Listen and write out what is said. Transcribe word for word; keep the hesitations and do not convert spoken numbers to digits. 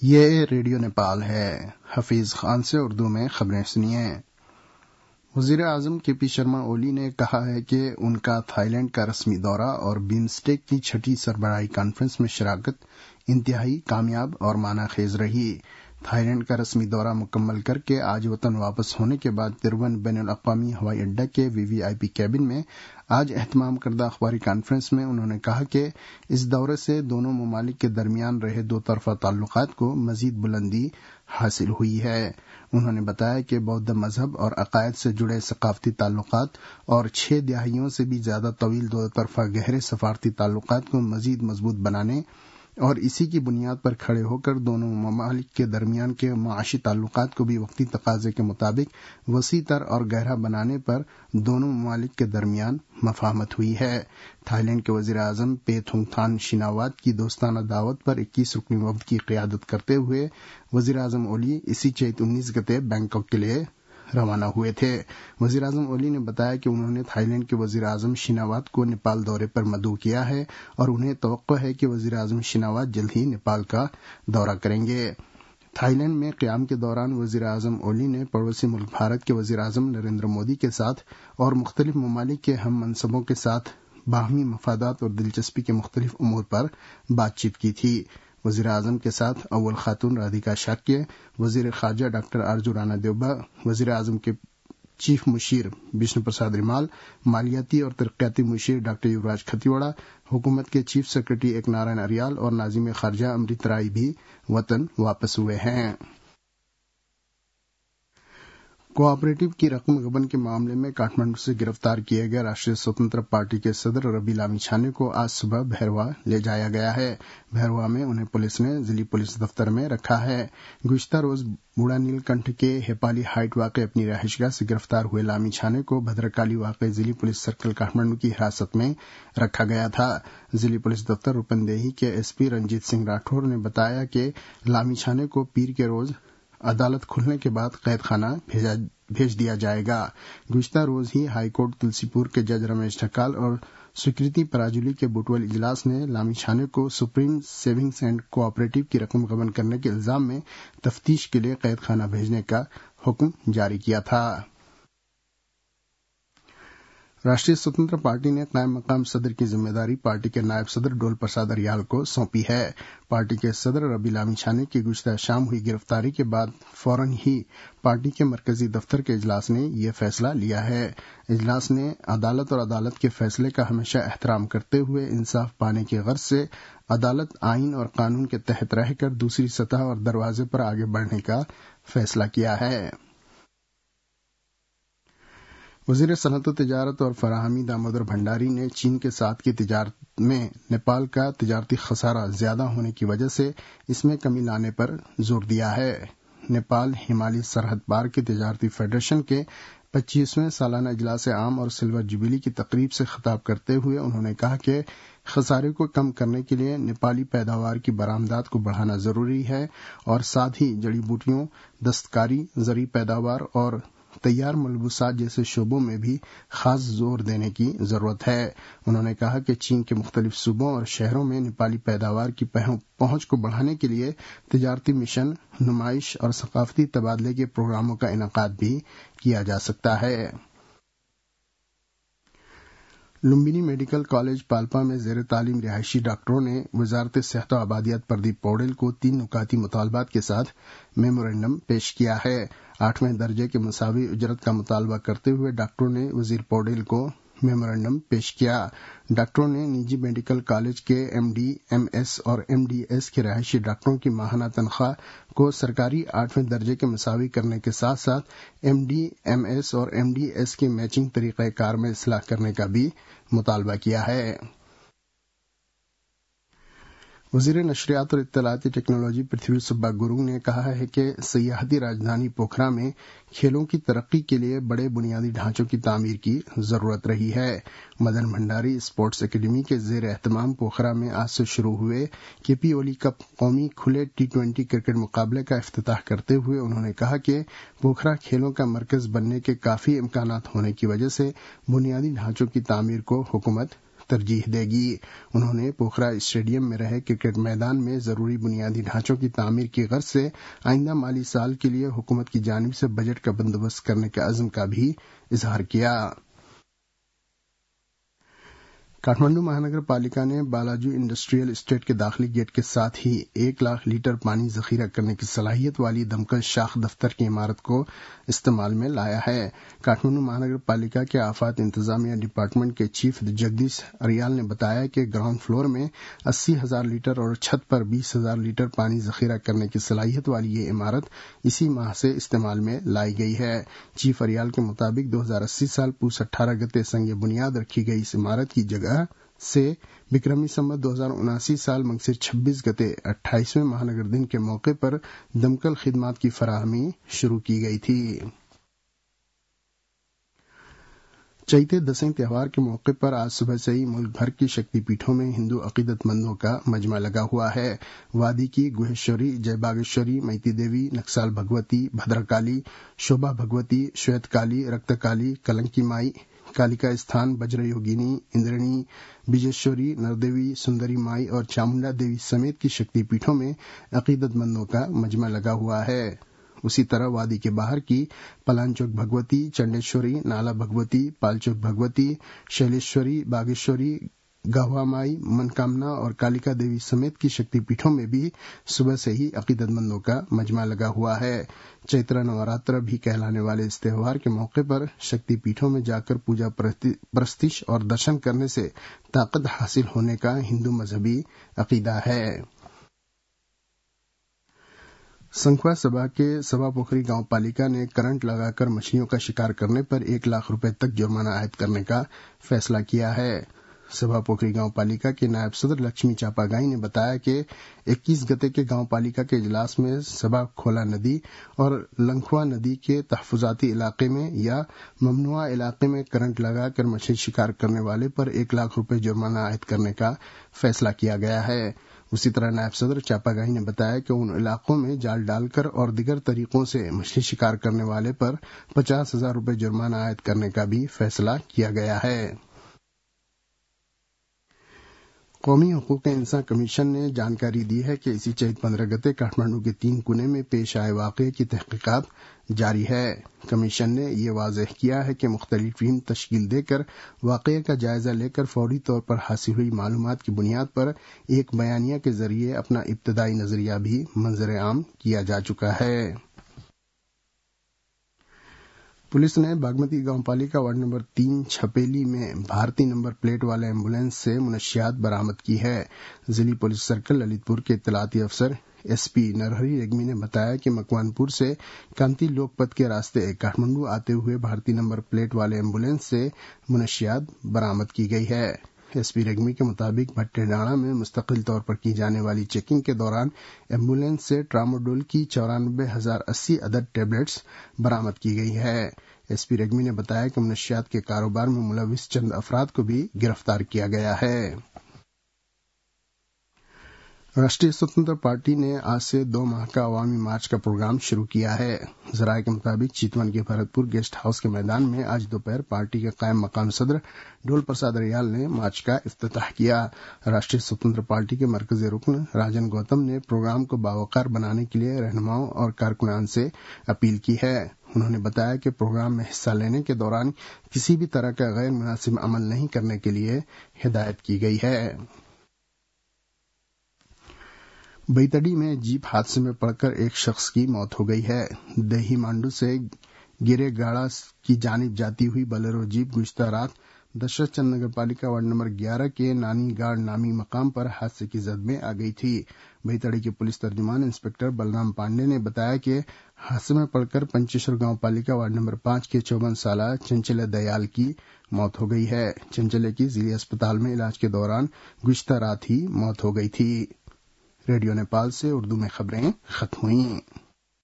یہ ریڈیو نیپال ہے۔ حفیظ خان سے اردو میں خبریں سنیے۔ وزیر اعظم کے پی شرما اولی نے کہا ہے کہ ان کا تھائی لینڈ کا رسمی دورہ اور بمسٹیک کی چھٹی سربراہی کانفرنس میں شراکت انتہائی کامیاب اور معنی خیز رہی۔ تھائی لینڈ کا رسمی دورہ مکمل کر کے آج وطن واپس ہونے کے بعد ترون بین الاقوامی ہوائی اڈہ کے وی وی آئی پی کیبن میں آج اہتمام کردہ اخباری کانفرنس میں انہوں نے کہا کہ اس دورے سے دونوں ممالک کے درمیان رہے دو طرفہ تعلقات کو مزید بلندی حاصل ہوئی ہے۔ انہوں نے بتایا کہ بودھ مذہب اور عقائد سے جڑے ثقافتی تعلقات اور چھ دہائیوں سے بھی زیادہ طویل دو طرفہ گہرے سفارتی تعلقات کو مزید مضبوط بنانے اور اسی کی بنیاد پر کھڑے ہو کر دونوں ممالک کے درمیان کے معاشی تعلقات کو بھی وقتی تقاضے کے مطابق وسیع تر اور گہرا بنانے پر دونوں ممالک کے درمیان مفاہمت ہوئی ہے۔ تھائی لینڈ کے وزیر اعظم پے تھونگ تھان شیناوات کی دوستانہ دعوت پر اکیس رکنی وفد کی قیادت کرتے ہوئے وزیر اعظم اولی اسی چیت انیس گتے بینکاک کے لیے روانہ ہوئے تھے۔ وزیر اعظم اولی نے بتایا کہ انہوں نے تھائی لینڈ کے وزیر اعظم شیناوات کو نیپال دورے پر مدعو کیا ہے اور انہیں توقع ہے کہ وزیر اعظم شیناوات جلد ہی نیپال کا دورہ کریں گے۔ تھائی لینڈ میں قیام کے دوران وزیر اعظم اولی نے پڑوسی ملک بھارت کے وزیر اعظم نریندر مودی کے ساتھ اور مختلف ممالک کے ہم منصبوں کے ساتھ باہمی مفادات اور دلچسپی کے مختلف امور پر بات چیت کی تھی۔ وزیر اعظم کے ساتھ اول خاتون رادھیکا شاکیہ، وزیر خارجہ ڈاکٹر آرجو رانا دیوبا، وزیر اعظم کے چیف مشیر وشنو پرساد ریمال، مالیاتی اور ترقیاتی مشیر ڈاکٹر یوراج کھتیوڑا، حکومت کے چیف سیکرٹری ایک نارائن اریال اور ناظم خارجہ امرت رائے بھی وطن واپس ہوئے ہیں۔ کوآپریٹو کی رقم غبن کے معاملے میں کاٹھمنڈو سے گرفتار کیے گئے راشٹریہ سوتنتر پارٹی کے صدر ربی لامی چھانے کو آج صبح بھیروا لے جایا گیا ہے۔ بھیروا میں انہیں پولیس نے ضلعی پولیس دفتر میں رکھا ہے۔ گزشتہ روز بوڑھا نیل کنٹھ کے ہیپالی ہائٹ واقع اپنی رہائش گاہ سے گرفتار ہوئے لامی چھانے کو بھدرکالی واقع ضلعی پولیس سرکل کاٹھمنڈو کی حراست میں رکھا گیا تھا۔ ضلعی پولیس دفتر روپندیہی کے ایس پی رنجیت سنگھ راٹھور نے بتایا کہ لامی چھانے کو پیر کے روز عدالت کھلنے کے بعد قید خانہ بھیجا بھیج دیا جائے گا۔ گزشتہ روز ہی ہائی کورٹ تلسی پور کے جج رمیش ٹھکال اور سکریتی پراجولی کے بٹول اجلاس نے لامی چھانے کو سپریم سیونگز اینڈ کوآپریٹو کی رقم غبن کرنے کے الزام میں تفتیش کے لیے قید خانہ بھیجنے کا حکم جاری کیا تھا۔ راشٹریہ سوتنتر پارٹی نے قائم مقام صدر کی ذمہ داری پارٹی کے نائب صدر ڈول پرساد اریال کو سونپی ہے۔ پارٹی کے صدر ربی لامی چھانے کی گزشتہ شام ہوئی گرفتاری کے بعد فوراً ہی پارٹی کے مرکزی دفتر کے اجلاس نے یہ فیصلہ لیا ہے۔ اجلاس نے عدالت اور عدالت کے فیصلے کا ہمیشہ احترام کرتے ہوئے انصاف پانے کی غرض سے عدالت آئین اور قانون کے تحت رہ کر دوسری سطح اور دروازے پر آگے بڑھنے کا فیصلہ کیا ہے۔ وزیر صنعت و تجارت اور فراہمی دامودر بھنڈاری نے چین کے ساتھ کی تجارت میں نیپال کا تجارتی خسارہ زیادہ ہونے کی وجہ سے اس میں کمی لانے پر زور دیا ہے۔ نیپال ہمالی سرحد پار کی تجارتی فیڈریشن کے پچیسویں سالانہ اجلاس عام اور سلور جوبلی کی تقریب سے خطاب کرتے ہوئے انہوں نے کہا کہ خسارے کو کم کرنے کے لیے نیپالی پیداوار کی برآمدات کو بڑھانا ضروری ہے اور ساتھ ہی جڑی بوٹیوں، دستکاری، زرعی پیداوار اور تیار ملبوسات جیسے شعبوں میں بھی خاص زور دینے کی ضرورت ہے۔ انہوں نے کہا کہ چین کے مختلف صوبوں اور شہروں میں نیپالی پیداوار کی پہنچ کو بڑھانے کے لیے تجارتی مشن، نمائش اور ثقافتی تبادلے کے پروگراموں کا انعقاد بھی کیا جا سکتا ہے۔ لمبنی میڈیکل کالج پالپا میں زیر تعلیم رہائشی ڈاکٹروں نے وزارت صحت و آبادیات پردیپ پوڈیل کو تین نکاتی مطالبات کے ساتھ میمورنڈم پیش کیا ہے۔ آٹھویں درجے کے مساوی اجرت کا مطالبہ کرتے ہوئے ڈاکٹروں نے وزیر پوڈیل کو میمورنڈم پیش کیا۔ ڈاکٹروں نے نجی میڈیکل کالج کے ایم ڈی، ایم ایس اور ایم ڈی ایس کے رہائشی ڈاکٹروں کی ماہانہ تنخواہ کو سرکاری آٹھویں درجے کے مساوی کرنے کے ساتھ ساتھ ایم ڈی، ایم ایس اور ایم ڈی ایس کی میچنگ طریقہ کار میں اصلاح کرنے کا بھی مطالبہ کیا ہے۔ وزیر نشریات اور اطلاعاتی ٹیکنالوجی پرتھوی سبا گرنگ نے کہا ہے کہ سیاحتی راجدھانی پوکھرا میں کھیلوں کی ترقی کے لیے بڑے بنیادی ڈھانچوں کی تعمیر کی ضرورت رہی ہے۔ مدن بھنڈاری اسپورٹس اکیڈمی کے زیر اہتمام پوکھرا میں آج سے شروع ہوئے کے پی اولی کپ قومی کھلے ٹی ٹوئنٹی کرکٹ مقابلے کا افتتاح کرتے ہوئے انہوں نے کہا کہ پوکھرا کھیلوں کا مرکز بننے کے کافی امکانات ہونے کی وجہ سے بنیادی ڈھانچوں کی تعمیر کو حکومت ترجیح دے گی۔ انہوں نے پوکھرا اسٹیڈیم میں رہے کرکٹ میدان میں ضروری بنیادی ڈھانچوں کی تعمیر کی غرض سے آئندہ مالی سال کے لیے حکومت کی جانب سے بجٹ کا بندوبست کرنے کے عزم کا بھی اظہار کیا۔ کاٹھمنڈو مہانگر پالیکا نے بالاجو انڈسٹریل اسٹیٹ کے داخلی گیٹ کے ساتھ ہی ایک لاکھ لیٹر پانی ذخیرہ کرنے کی صلاحیت والی دمکل شاخ دفتر کی عمارت کو استعمال میں لایا ہے۔ کاٹھمنڈو مہانگر پالیکا کے آفات انتظامیہ ڈپارٹمنٹ کے چیف جگدیش اریال نے بتایا کہ گراؤنڈ فلور میں اسی ہزار لیٹر اور چھت پر بیس ہزار لیٹر پانی ذخیرہ کرنے کی صلاحیت والی یہ عمارت اسی ماہ سے استعمال میں لائی گئی ہے۔ چیف اریال کے مطابق دو ہزار اسی سال پوس اٹھارہ گتے سنگ بنیاد رکھی گئی اس عمارت کی جگہ سے بکرمی سمت دو ہزار اناسی سال منگسر چھبیس گتے اٹھائیسویں مہانگر دن کے موقع پر دمکل خدمات کی فراہمی شروع کی گئی تھی۔ چیتے دسیں تہوار کے موقع پر آج صبح سے ہی ملک بھر کی شکتی پیٹھوں میں ہندو عقیدت مندوں کا مجمع لگا ہوا ہے۔ وادی کی گوہیشوری، جے باگیشوری، میتی دیوی، نکسال بھگوتی، بھدر کالی، شوبھا بھگوتی، شویت کالی، رکت کالی، کلنکی مائی، کالیکا استھان، بجر یوگینی، اندرنی، بیجیشوری، نردیوی، سندری مائی اور چامنڈا دیوی سمیت کی شکتی پیٹھوں میں عقیدت مندوں کا مجمع لگا ہوا ہے۔ اسی طرح وادی کے باہر کی پلانچوک بھگوتی، چنڈیشوری، نالا بھگوتی، پالچوک بھگوتی، شیلیشوری، باگیشوری، گہوا مائی، من کامنا اور کالیکا دیوی سمیت کی شکتی پیٹھوں میں بھی صبح سے ہی عقیدت مندوں کا مجمع لگا ہوا ہے۔ چیترا نوراتر بھی کہلانے والے اس تہوار کے موقع پر شکتی پیٹھوں میں جا کر پوجا پرستش اور درشن کرنے سے طاقت حاصل ہونے کا ہندو مذہبی عقیدہ ہے۔ سنکھوا سبھا کے سبھا پوکھری گاؤں پالیکا نے کرنٹ لگا کر مچھلیوں کا شکار کرنے پر ایک لاکھ روپے تک جرمانہ عائد کرنے کا فیصلہ کیا ہے۔ سبھا پوکھری گاؤں پالیکا کے نائب صدر لکشمی چاپاگائی نے بتایا کہ اکیس گتے کے گاؤں پالیکا کے اجلاس میں سبھا کھولا ندی اور لنکھوا ندی کے تحفظاتی علاقے میں یا ممنوعہ علاقے میں کرنٹ لگا کر مچھلی شکار کرنے والے پر ایک لاکھ روپے جرمانہ عائد کرنے کا فیصلہ کیا گیا ہے۔ اسی طرح نائب صدر چاپاگائی نے بتایا کہ ان علاقوں میں جال ڈال کر اور دیگر طریقوں سے مچھلی شکار کرنے والے پر پچاس ہزار روپے جرمانہ عائد کرنے کا بھی فیصلہ کیا گیا ہے۔ قومی حقوق انسان کمیشن نے جانکاری دی ہے کہ اسی چیت پندرہ گتے کاٹھمانڈو کے تین کونے میں پیش آئے واقعے کی تحقیقات جاری ہے۔ کمیشن نے یہ واضح کیا ہے کہ مختلف ٹیم تشکیل دے کر واقعے کا جائزہ لے کر فوری طور پر حاصل ہوئی معلومات کی بنیاد پر ایک بیانیہ کے ذریعے اپنا ابتدائی نظریہ بھی منظر عام کیا جا چکا ہے۔ پولیس نے باگمتی گاؤں پالیکا وارڈ نمبر تین چھپیلی میں بھارتی نمبر پلیٹ والے ایمبولینس سے منشیات برآمد کی ہے۔ ضلعی پولیس سرکل للت پور کے اطلاعاتی افسر ایس پی نرہری ریگمی نے بتایا کہ مکوان پور سے کانتی لوک پت کے راستے کاٹھمنڈو آتے ہوئے بھارتی نمبر پلیٹ والے ایمبولینس سے منشیات برآمد کی گئی ہے۔ ایس پی ریگمی کے مطابق بھٹے ڈانا میں مستقل طور پر کی جانے والی چیکنگ کے دوران ایمبولینس سے ٹراموڈول کی چورانوے ہزار اسی عدد ٹیبلٹس برآمد کی گئی ہے۔ ایس پی ریگمی نے بتایا کہ منشیات کے کاروبار میں ملوث چند افراد کو بھی گرفتار کیا گیا ہے۔ راشٹریہ سوتنتر پارٹی نے آج سے دو ماہ کا عوامی مارچ کا پروگرام شروع کیا ہے۔ ذرائع کے مطابق چیتون کے بھرت پور گیسٹ ہاؤس کے میدان میں آج دوپہر پارٹی کے قائم مقام صدر ڈول پرساد ریال نے مارچ کا افتتاح کیا۔ راشٹریہ سوتنتر پارٹی کے مرکزی رکن راجن گوتم نے پروگرام کو باوقار بنانے کے لیے رہنماؤں اور کارکنان سے اپیل کی ہے۔ انہوں نے بتایا کہ پروگرام میں حصہ لینے کے دوران کسی بھی طرح کا غیر مناسب عمل نہیں کرنے کے لیے ہدایت کی گئی ہے۔ بیتڑی میں جیپ حادثے میں پڑ کر ایک شخص کی موت ہو گئی ہے۔ دیہی مانڈو سے گرے گاڑا کی جانب جاتی ہوئی بلیرو جیپ گزشتہ رات دشرت چند نگر پالیکا وارڈ نمبر گیارہ کے نانی گاڑ نامی مقام پر حادثے کی زد میں آ گئی تھی۔ بیتڑی کے پولیس ترجمان انسپکٹر بلرام پانڈے نے بتایا کہ حادثے میں پڑ کر پنچیشور گاؤں پالیکا وارڈ نمبر پانچ کے چوبن سالہ چنچلے دیال کی موت ہو گئی ہے۔ چنچلے کی ضلعی اسپتال میں علاج کے دوران گزشتہ رات ہی موت ہو گئی تھی۔ ریڈیو نیپال سے اردو میں خبریں ختم ہوئیں۔